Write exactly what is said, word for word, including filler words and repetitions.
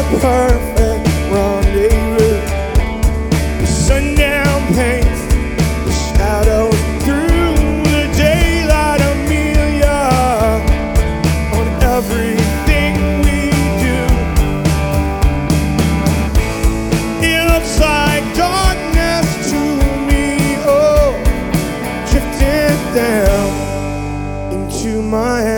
perfect rendezvous. The sundown paints the shadows through the daylight, Amelia, on everything we do. It looks like darkness to me, oh, drifting down into my head.